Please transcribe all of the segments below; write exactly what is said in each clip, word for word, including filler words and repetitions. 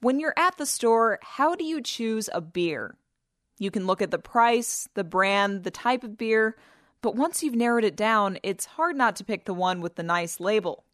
When you're at the store, how do you choose a beer? You can look at the price, the brand, the type of beer, but once you've narrowed it down, it's hard not to pick the one with the nice label.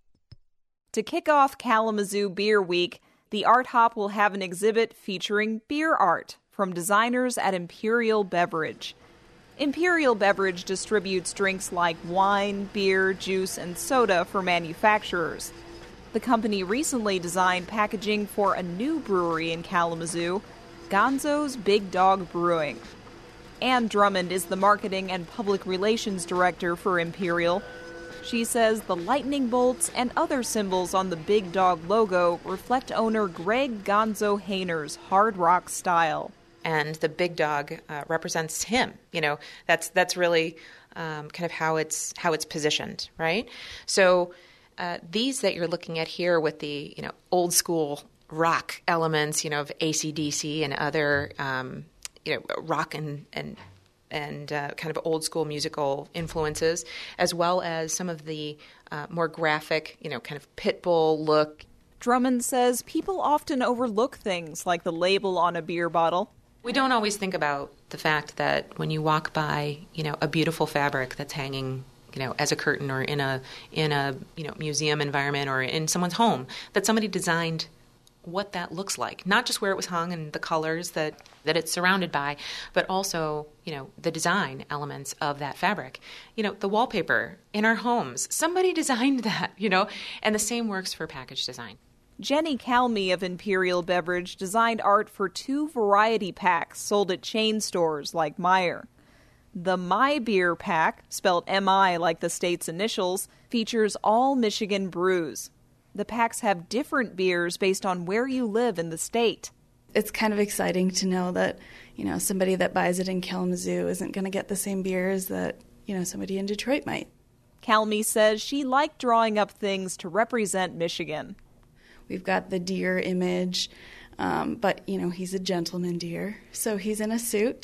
To kick off Kalamazoo Beer Week, the Art Hop will have an exhibit featuring beer art from designers at Imperial Beverage. Imperial Beverage distributes drinks like wine, beer, juice, and soda for manufacturers. The company recently designed packaging for a new brewery in Kalamazoo, Gonzo's Big Dog Brewing. Ann Drummond is the marketing and public relations director for Imperial. She says the lightning bolts and other symbols on the Big Dog logo reflect owner Greg Gonzo Hayner's hard rock style. And the big dog uh, represents him. You know, that's that's really um, kind of how it's how it's positioned, right? So uh, these that you're looking at here with the you know old school rock elements, you know, of A C D C and other um, you know rock and and and uh, kind of old school musical influences, as well as some of the uh, more graphic, you know, kind of Pitbull look. Drummond says people often overlook things like the label on a beer bottle. We don't always think about the fact that when you walk by, you know, a beautiful fabric that's hanging, you know, as a curtain or in a in a you know museum environment or in someone's home, that somebody designed what that looks like, not just where it was hung and the colors that, that it's surrounded by, but also, you know, the design elements of that fabric. You know, the wallpaper in our homes, somebody designed that, you know, and the same works for package design. Jenny Calmy of Imperial Beverage designed art for two variety packs sold at chain stores like Meijer. The My Beer pack, spelled M I like the state's initials, features all Michigan brews. The packs have different beers based on where you live in the state. It's kind of exciting to know that, you know, somebody that buys it in Kalamazoo isn't going to get the same beers that, you know, somebody in Detroit might. Calmy says she liked drawing up things to represent Michigan. We've got the deer image, um, but, you know, he's a gentleman deer, so he's in a suit.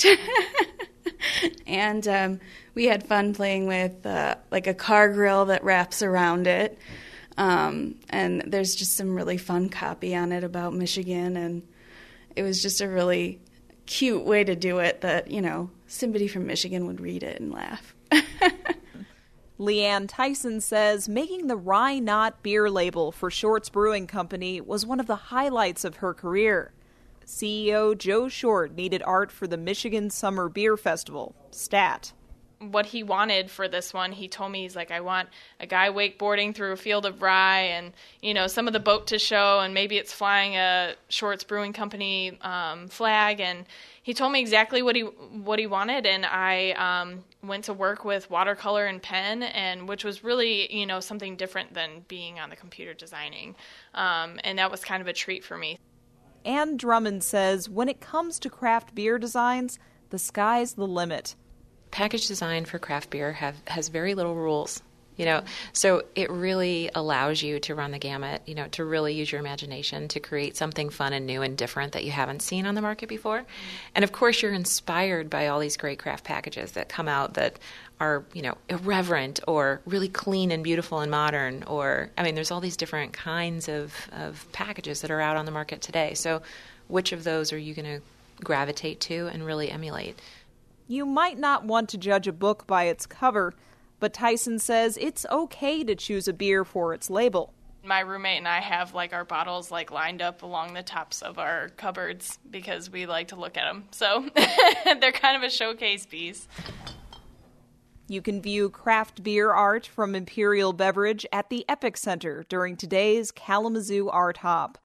And um, we had fun playing with, uh, like, a car grill that wraps around it. Um, and there's just some really fun copy on it about Michigan, and it was just a really cute way to do it that, you know, somebody from Michigan would read it and laugh. Leanne Tyson says making the Rye Knot beer label for Short's Brewing Company was one of the highlights of her career. C E O Joe Short needed art for the Michigan Summer Beer Festival, STAT. What he wanted for this one, he told me, he's like, I want a guy wakeboarding through a field of rye and, you know, some of the boat to show, and maybe it's flying a Short's Brewing Company um, flag. And he told me exactly what he what he wanted, and I um, went to work with watercolor and pen, and which was really, you know, something different than being on the computer designing. Um, and that was kind of a treat for me. Ann Drummond says when it comes to craft beer designs, the sky's the limit. Package design for craft beer have, has very little rules, you know, so it really allows you to run the gamut, you know, to really use your imagination to create something fun and new and different that you haven't seen on the market before. And of course, you're inspired by all these great craft packages that come out that are, you know, irreverent or really clean and beautiful and modern, or, I mean, there's all these different kinds of, of packages that are out on the market today. So which of those are you going to gravitate to and really emulate? You might not want to judge a book by its cover, but Tyson says it's okay to choose a beer for its label. My roommate and I have like our bottles like lined up along the tops of our cupboards because we like to look at them. So they're kind of a showcase piece. You can view craft beer art from Imperial Beverage at the Epic Center during today's Kalamazoo Art Hop.